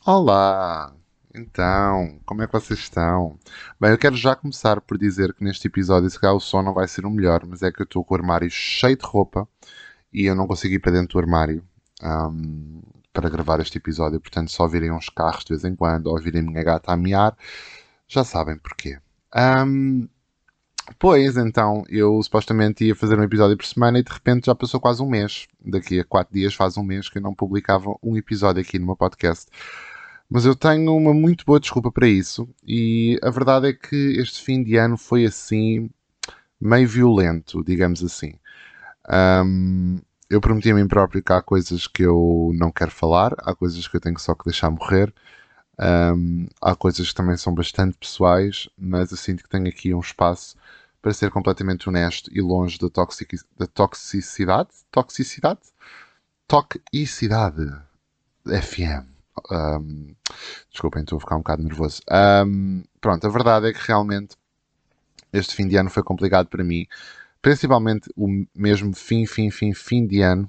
Olá! Então, como é que vocês estão? Bem, eu quero já começar por dizer que neste episódio, se calhar o som não vai ser o melhor, mas é que eu estou com o armário cheio de roupa e eu não consigo ir para dentro do armário ahm, para gravar este episódio. Portanto, só virem uns carros de vez em quando ou virem a minha gata a miar, já sabem porquê. Ahm, Pois, então, eu supostamente ia fazer um episódio por semana e de repente já passou quase um mês. Daqui a 4 dias faz um mês que eu não publicava um episódio aqui no meu podcast. Mas eu tenho uma muito boa desculpa para isso e a verdade é que este fim de ano foi assim, meio violento, digamos assim. Ahm, eu prometi a mim próprio que há coisas que eu não quero falar, há coisas que eu tenho só que deixar morrer, há coisas que também são bastante pessoais, mas eu sinto que tenho aqui um espaço para ser completamente honesto e longe da toxicidade. Toxicidade? Toxicidade. FM. Um, Desculpem, estou a ficar um bocado nervoso. Pronto, a verdade é que realmente este fim de ano foi complicado para mim. Principalmente o mesmo fim de ano.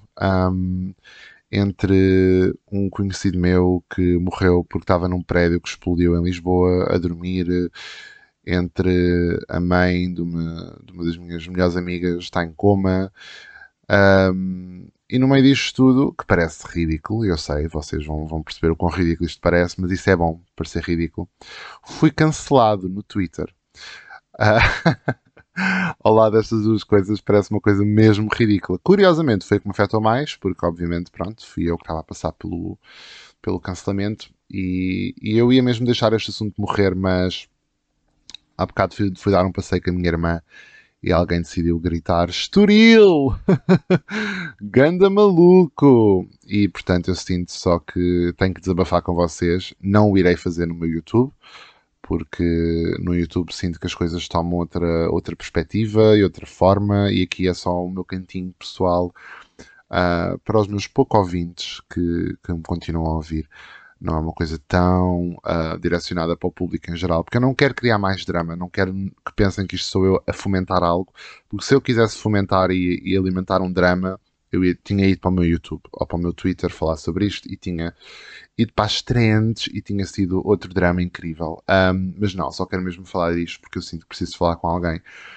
Entre um conhecido meu que morreu porque estava num prédio que explodiu em Lisboa a dormir, entre a mãe de uma das minhas melhores amigas está em coma, e no meio disto tudo, que parece ridículo, eu sei, vocês vão perceber o quão ridículo isto parece, mas isso é bom, parecer ridículo, fui cancelado no Twitter. Ah, ao lado destas duas coisas, parece uma coisa mesmo ridícula. Curiosamente, foi o que me afetou mais, porque obviamente, pronto, fui eu que estava a passar pelo cancelamento e eu ia mesmo deixar este assunto morrer, mas há bocado fui dar um passeio com a minha irmã e alguém decidiu gritar Estoril! Ganda maluco! E portanto eu sinto só que tenho que desabafar com vocês. Não o irei fazer no meu YouTube, porque no YouTube sinto que as coisas tomam outra perspectiva e outra forma, e aqui é só o meu cantinho pessoal para os meus pouco ouvintes que me continuam a ouvir. Não é uma coisa tão direcionada para o público em geral, porque eu não quero criar mais drama, não quero que pensem que isto sou eu a fomentar algo, porque se eu quisesse fomentar e alimentar um drama, tinha ido para o meu YouTube ou para o meu Twitter falar sobre isto e tinha ido para as trends e tinha sido outro drama incrível. Mas não, só quero mesmo falar disto porque eu sinto que preciso falar com alguém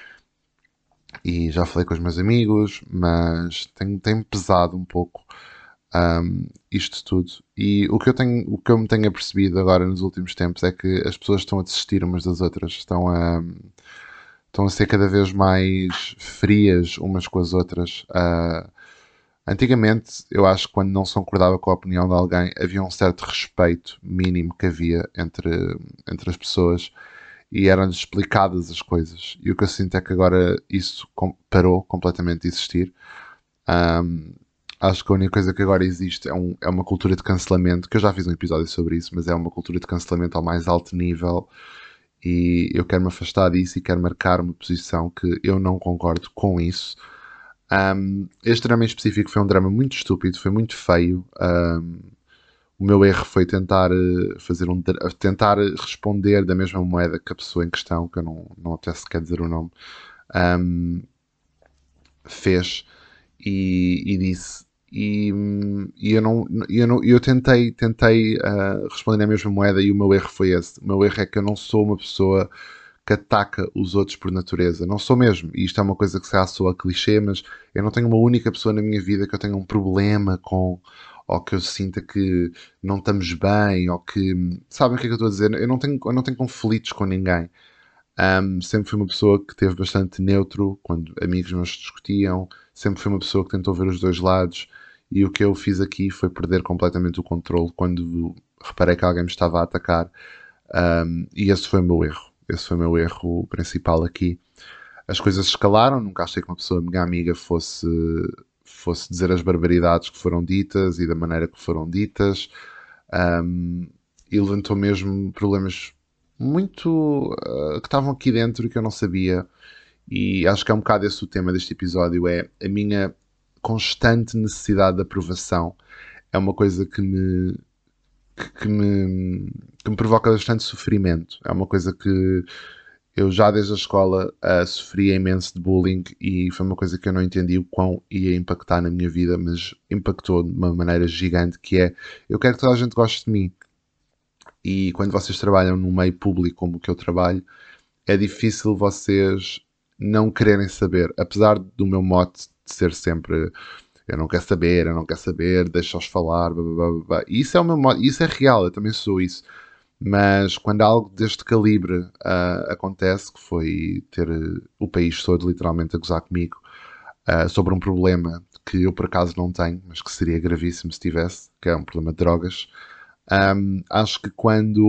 e já falei com os meus amigos, mas tem pesado um pouco isto tudo. E o que eu me tenho apercebido agora nos últimos tempos é que as pessoas estão a desistir umas das outras, estão a ser cada vez mais frias umas com as outras. Antigamente, eu acho que quando não se concordava com a opinião de alguém, havia um certo respeito mínimo que havia entre as pessoas e eram-lhes explicadas as coisas. E o que eu sinto é que agora isso parou completamente de existir. Um, Acho que a única coisa que agora existe é uma cultura de cancelamento, que eu já fiz um episódio sobre isso, mas é uma cultura de cancelamento ao mais alto nível e eu quero me afastar disso e quero marcar uma posição que eu não concordo com isso. Este drama em específico foi um drama muito estúpido, foi muito feio. O meu erro foi tentar tentar responder da mesma moeda que a pessoa em questão, que eu não até sequer dizer o nome, um, fez e disse. E eu tentei responder na mesma moeda e o meu erro foi esse. O meu erro é que eu não sou uma pessoa que ataca os outros por natureza. Não sou mesmo. E isto é uma coisa que se calhar soa clichê, mas eu não tenho uma única pessoa na minha vida que eu tenha um problema com, ou que eu sinta que não estamos bem, ou que. Sabem o que é que eu estou a dizer? Eu não tenho conflitos com ninguém. Sempre fui uma pessoa que teve bastante neutro quando amigos meus discutiam, sempre fui uma pessoa que tentou ver os dois lados e o que eu fiz aqui foi perder completamente o controle quando reparei que alguém me estava a atacar. E esse foi o meu erro. Esse foi o meu erro principal aqui. As coisas escalaram, nunca achei que uma pessoa, minha amiga, fosse dizer as barbaridades que foram ditas e da maneira que foram ditas. Um, e levantou mesmo problemas muito que estavam aqui dentro e que eu não sabia. E acho que é um bocado esse o tema deste episódio: é a minha constante necessidade de aprovação. É uma coisa que me provoca bastante sofrimento. É uma coisa que eu já desde a escola sofria imenso de bullying e foi uma coisa que eu não entendi o quão ia impactar na minha vida, mas impactou de uma maneira gigante, que é eu quero que toda a gente goste de mim. E quando vocês trabalham num meio público como o que eu trabalho, é difícil vocês não quererem saber, apesar do meu mote de ser sempre eu não quero saber, deixa-os falar, blá, blá, blá, blá. E isso é o meu mote, isso é real, eu também sou isso. Mas quando algo deste calibre acontece, que foi ter o país todo literalmente a gozar comigo sobre um problema que eu por acaso não tenho, mas que seria gravíssimo se tivesse, que é um problema de drogas. Acho que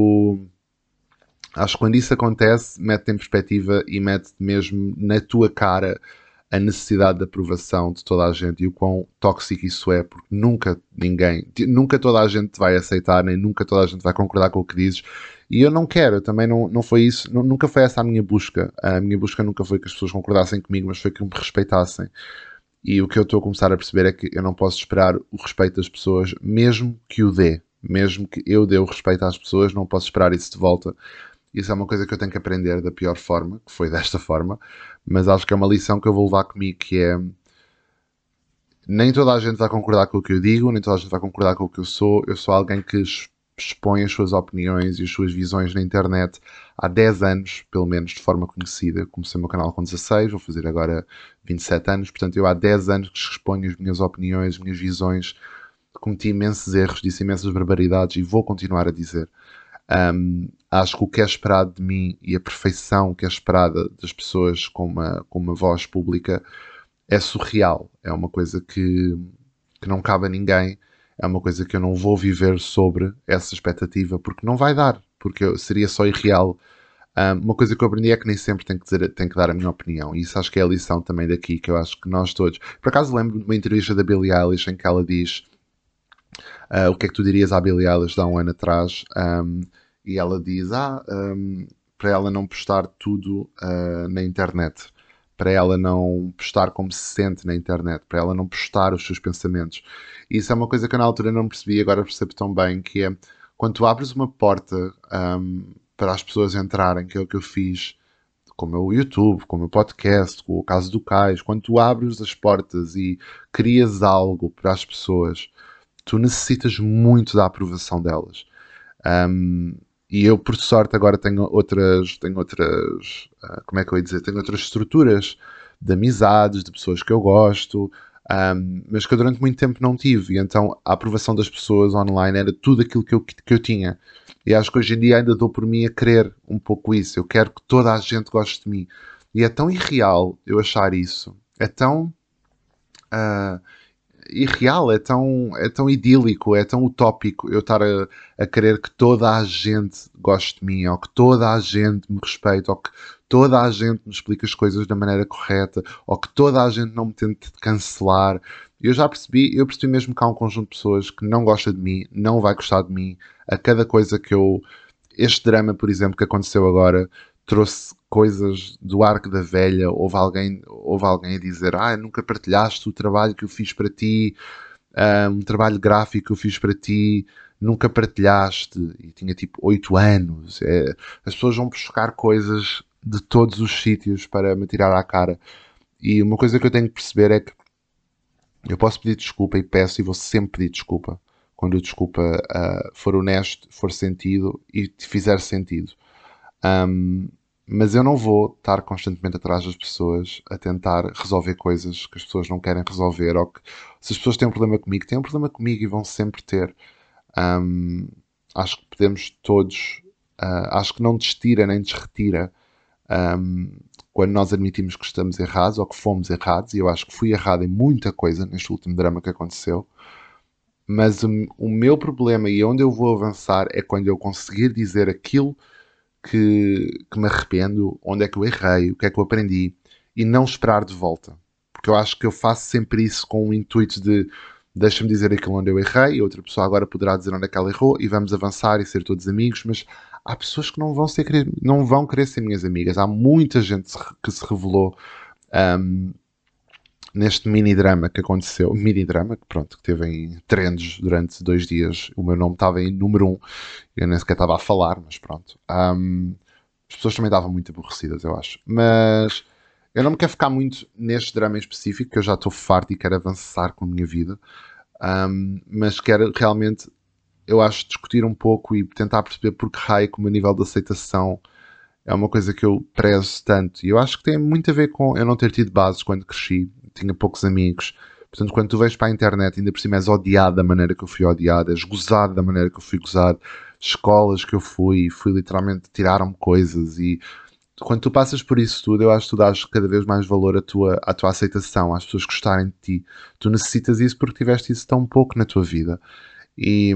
quando isso acontece, mete em perspectiva e mete mesmo na tua cara a necessidade de aprovação de toda a gente e o quão tóxico isso é, porque nunca toda a gente vai aceitar, nem nunca toda a gente vai concordar com o que dizes. E eu não quero, também não foi isso, nunca foi essa a minha busca. A minha busca nunca foi que as pessoas concordassem comigo, mas foi que me respeitassem. E o que eu estou a começar a perceber é que eu não posso esperar o respeito das pessoas, mesmo que o dê. Mesmo que eu dê o respeito às pessoas, não posso esperar isso de volta. Isso é uma coisa que eu tenho que aprender da pior forma, que foi desta forma, mas acho que é uma lição que eu vou levar comigo, que é nem toda a gente vai concordar com o que eu digo, nem toda a gente vai concordar com o que eu sou alguém que expõe as suas opiniões e as suas visões na internet há 10 anos, pelo menos, de forma conhecida. Comecei o meu canal com 16, vou fazer agora 27 anos, portanto eu há 10 anos que exponho as minhas opiniões, as minhas visões, cometi imensos erros, disse imensas barbaridades e vou continuar a dizer. Acho que o que é esperado de mim e a perfeição que é esperada das pessoas com uma voz pública é surreal. É uma coisa que não cabe a ninguém. É uma coisa que eu não vou viver sobre essa expectativa porque não vai dar, porque seria só irreal. Uma coisa que eu aprendi é que nem sempre tenho que dar a minha opinião, e isso acho que é a lição também daqui, que eu acho que nós todos. Por acaso lembro de uma entrevista da Billie Eilish em que ela diz o que é que tu dirias à Billie Eilish de há um ano atrás, e ela diz para ela não postar tudo na internet, para ela não postar como se sente na internet, para ela não postar os seus pensamentos. E isso é uma coisa que eu na altura não percebi, agora percebo tão bem, que é quando tu abres uma porta para as pessoas entrarem, que é o que eu fiz com o meu YouTube, com o meu podcast, com o caso do Cais, quando tu abres as portas e crias algo para as pessoas, tu necessitas muito da aprovação delas. Um, e eu, por sorte, agora como é que eu ia dizer? Tenho outras estruturas de amizades, de pessoas que eu gosto, mas que eu durante muito tempo não tive. E então a aprovação das pessoas online era tudo aquilo que eu tinha. E acho que hoje em dia ainda dou por mim a querer um pouco isso. Eu quero que toda a gente goste de mim. E é tão irreal eu achar isso. É tão uh, irreal, é tão idílico, é tão utópico eu estar a querer que toda a gente goste de mim, ou que toda a gente me respeite, ou que toda a gente me explique as coisas da maneira correta, ou que toda a gente não me tente cancelar. Eu percebi mesmo que há um conjunto de pessoas que não gosta de mim, não vai gostar de mim, a cada coisa que eu... Este drama, por exemplo, que aconteceu agora, trouxe coisas do Arco da Velha. Houve alguém a dizer: nunca partilhaste o trabalho que eu fiz para ti, um trabalho gráfico que eu fiz para ti, nunca partilhaste. E tinha tipo 8 anos. As pessoas vão buscar coisas de todos os sítios para me tirar à cara. E uma coisa que eu tenho que perceber é que eu posso pedir desculpa, e peço, e vou sempre pedir desculpa quando a desculpa for honesto, for sentido e te fizer sentido. Um, mas eu não vou estar constantemente atrás das pessoas a tentar resolver coisas que as pessoas não querem resolver, ou que se as pessoas têm um problema comigo e vão sempre ter. Um, Acho que podemos todos, acho que não destira nem desretira um, quando nós admitimos que estamos errados ou que fomos errados, e eu acho que fui errado em muita coisa neste último drama que aconteceu. Mas o meu problema e onde eu vou avançar é quando eu conseguir dizer aquilo que me arrependo, onde é que eu errei, o que é que eu aprendi, e não esperar de volta. Porque eu acho que eu faço sempre isso com o intuito de deixa-me dizer aquilo onde eu errei, e outra pessoa agora poderá dizer onde é que ela errou, e vamos avançar e ser todos amigos, mas há pessoas que não vão querer ser minhas amigas. Há muita gente que se revelou um, neste mini-drama que aconteceu, mini-drama que pronto, que teve em trends durante 2 dias. O meu nome estava em número 1, eu nem sequer estava a falar, mas pronto. As pessoas também estavam muito aborrecidas, eu acho. Mas eu não me quero ficar muito neste drama em específico, que eu já estou farto e quero avançar com a minha vida. Mas quero realmente eu acho discutir um pouco e tentar perceber por que raio que o meu nível de aceitação é uma coisa que eu prezo tanto. E eu acho que tem muito a ver com eu não ter tido bases quando cresci, tinha poucos amigos. Portanto, quando tu vais para a internet, ainda por cima és odiado da maneira que eu fui odiado, és gozado da maneira que eu fui gozado, escolas que eu fui literalmente, tiraram-me coisas. E quando tu passas por isso tudo, eu acho que tu dás cada vez mais valor à tua aceitação, às pessoas gostarem de ti. Tu necessitas isso porque tiveste isso tão pouco na tua vida. E,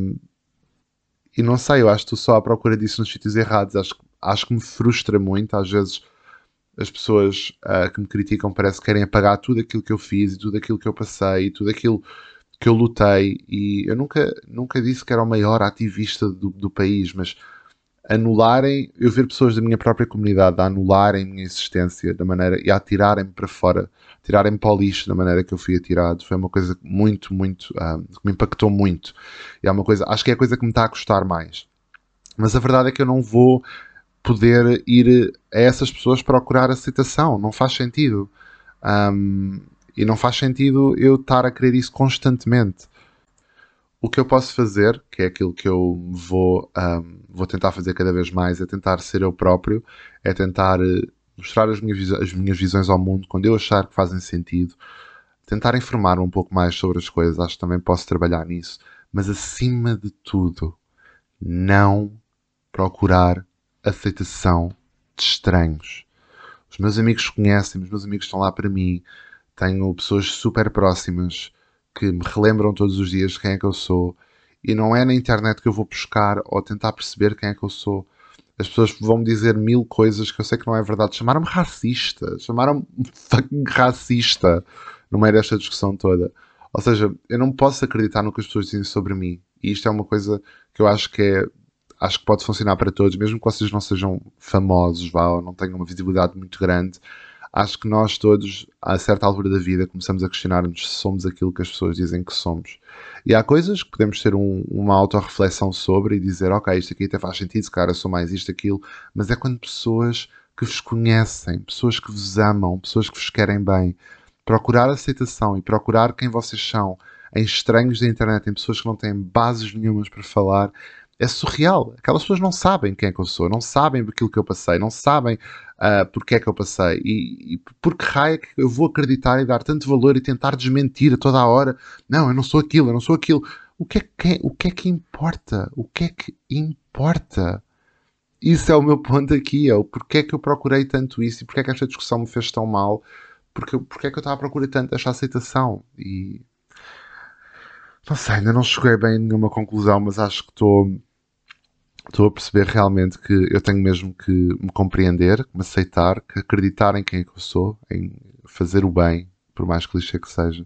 e não sei, eu acho que estou só à procura disso nos sítios errados. Acho que me frustra muito, às vezes, as pessoas que me criticam parece que querem apagar tudo aquilo que eu fiz e tudo aquilo que eu passei e tudo aquilo que eu lutei. E eu nunca disse que era o maior ativista do país, mas eu ver pessoas da minha própria comunidade a anularem a minha existência da maneira e a atirarem-me para fora, tirarem-me para o lixo da maneira que eu fui atirado, foi uma coisa muito, muito, que me impactou muito. E é uma coisa, acho que é a coisa que me está a custar mais. Mas a verdade é que eu não vou poder ir a essas pessoas procurar aceitação. Não faz sentido. E não faz sentido eu estar a querer isso constantemente. O que eu posso fazer, que é aquilo que eu vou tentar fazer cada vez mais, é tentar ser eu próprio, é tentar mostrar as minhas visões ao mundo quando eu achar que fazem sentido, tentar informar um pouco mais sobre as coisas, acho que também posso trabalhar nisso, mas acima de tudo, não procurar aceitação de estranhos. Os meus amigos conhecem, os meus amigos estão lá para mim, tenho pessoas super próximas que me relembram todos os dias quem é que eu sou, e não é na internet que eu vou buscar ou tentar perceber quem é que eu sou. As pessoas vão me dizer 1000 coisas que eu sei que não é verdade. Chamaram-me racista, chamaram-me fucking racista no meio desta discussão toda. Ou seja, eu não posso acreditar no que as pessoas dizem sobre mim, e isto é uma coisa que eu acho que pode funcionar para todos, mesmo que vocês não sejam famosos, vá, ou não tenham uma visibilidade muito grande. Acho que nós todos, a certa altura da vida, começamos a questionar-nos se somos aquilo que as pessoas dizem que somos. E há coisas que podemos ter uma autorreflexão sobre e dizer, ok, isto aqui até faz sentido, se calhar eu sou mais isto, aquilo, mas é quando pessoas que vos conhecem, pessoas que vos amam, pessoas que vos querem bem, procurar aceitação e procurar quem vocês são em estranhos da internet, em pessoas que não têm bases nenhumas para falar, é surreal. Aquelas pessoas não sabem quem é que eu sou, não sabem aquilo que eu passei, não sabem porque é que eu passei e por que raio é que eu vou acreditar e dar tanto valor e tentar desmentir a toda a hora. Não, eu não sou aquilo, eu não sou aquilo. O que é que importa? O que é que importa? Isso é o meu ponto aqui, é o porquê é que eu procurei tanto isso e porquê é que esta discussão me fez tão mal, porque é que eu estava à procura tanto desta aceitação. E não sei, ainda não cheguei bem a nenhuma conclusão, mas acho que estou a perceber realmente que eu tenho mesmo que me compreender, me aceitar, que acreditar em quem é que eu sou, em fazer o bem, por mais clichê que seja,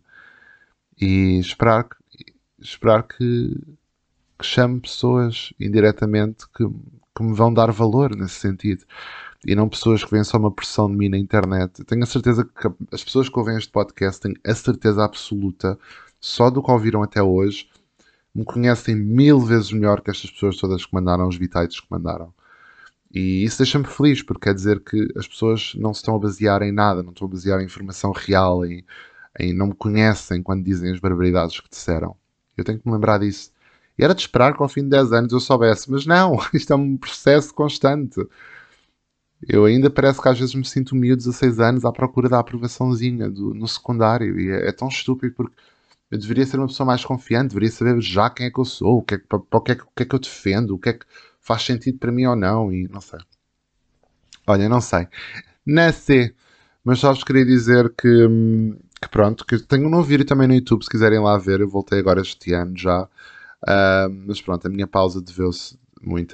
e esperar que chame pessoas indiretamente que me vão dar valor nesse sentido. E não pessoas que veem só uma pressão de mim na internet. Eu tenho a certeza que as pessoas que ouvem este podcast têm a certeza absoluta, só do que ouviram até hoje, me conhecem 1000 vezes melhor que estas pessoas todas que mandaram os bitites que mandaram. E isso deixa-me feliz, porque quer dizer que as pessoas não se estão a basear em nada, não estão a basear em informação real, não me conhecem quando dizem as barbaridades que disseram. Eu tenho que me lembrar disso. E era de esperar que ao fim de 10 anos eu soubesse, mas não, isto é um processo constante. Eu ainda parece que às vezes me sinto miúdo, 16 anos, à procura da aprovaçãozinha no secundário, e é tão estúpido porque eu deveria ser uma pessoa mais confiante, deveria saber já quem é que eu sou, o que é que eu defendo, o que é que faz sentido para mim ou não, e não sei. Olha, não sei. Não sei. Mas só vos queria dizer que pronto, que tenho um novo vídeo também no YouTube, se quiserem lá ver, eu voltei agora este ano já. Mas pronto, a minha pausa deveu-se muito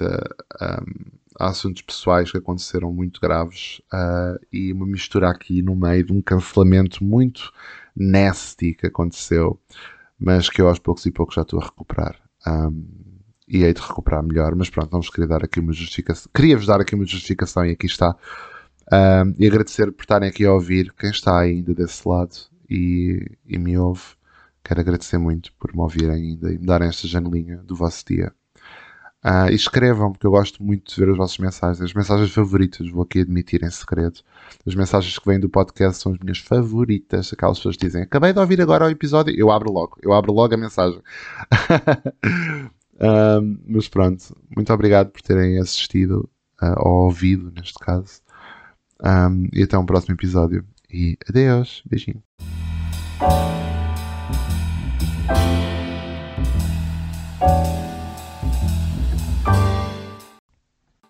a assuntos pessoais que aconteceram muito graves e uma mistura aqui no meio de um cancelamento muito nasty que aconteceu, mas que eu aos poucos e poucos já estou a recuperar. E hei de recuperar melhor, mas pronto, não vos queria dar aqui uma justificação. Queria-vos dar aqui uma justificação e aqui está. E agradecer por estarem aqui a ouvir, quem está ainda desse lado e me ouve. Quero agradecer muito por me ouvirem ainda e me darem esta janelinha do vosso dia. E escrevam, porque eu gosto muito de ver as vossas mensagens. As mensagens favoritas, vou aqui admitir em segredo. As mensagens que vêm do podcast são as minhas favoritas. Aquelas pessoas que dizem, acabei de ouvir agora o episódio, eu abro logo a mensagem. Mas pronto, muito obrigado por terem assistido, ou ouvido, neste caso. E até um próximo episódio. E adeus, beijinho.